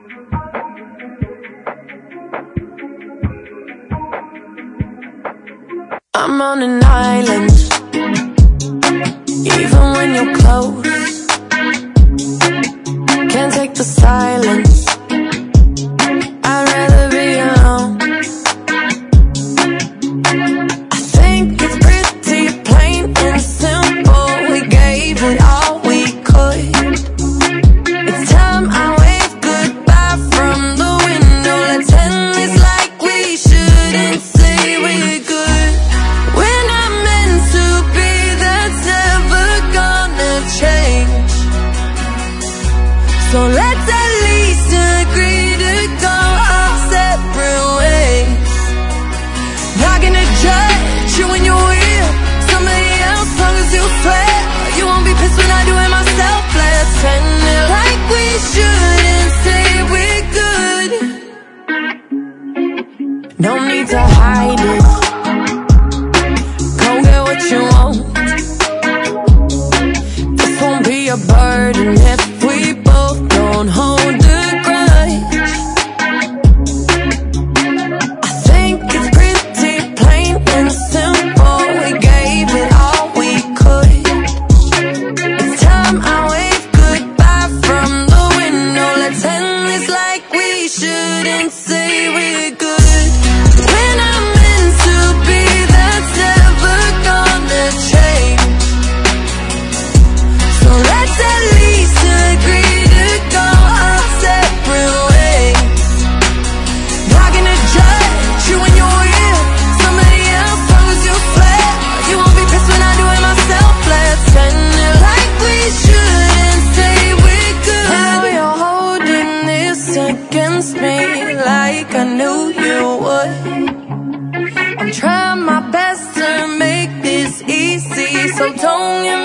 I'm on an island, even when you're close. Can't take the silence, I'd rather be alone. I think it's pretty plain and simple, we gave it all we could. It's time I wave goodbye from the window. Let's end this like we shouldn't say we're good. We're not meant to be, that's never gonna change. So let's at least agree to go our separate ways. Not gonna judge you when you're with somebody else, long as you swear you won't be pissed when I do it myself. Let's end it like we shouldn't say we're good. No need to hide it, go get what you want. This won't be a burden if we both don't hold a grudge. I think it's pretty plain and simple, we gave it all we could. It's time I wave goodbye from the window. Let's end this like we shouldn't say we're good. We're not meant to be, that's never gonna change. So let's at least agree to go our separate ways. Not gonna judge you when you're with somebody else, long as you swear you won't be pissed when I do it myself. Let's end it like we shouldn't say we're good. Now you're holding this against me like I knew you would. I'm trying my best to make this easy, so don't give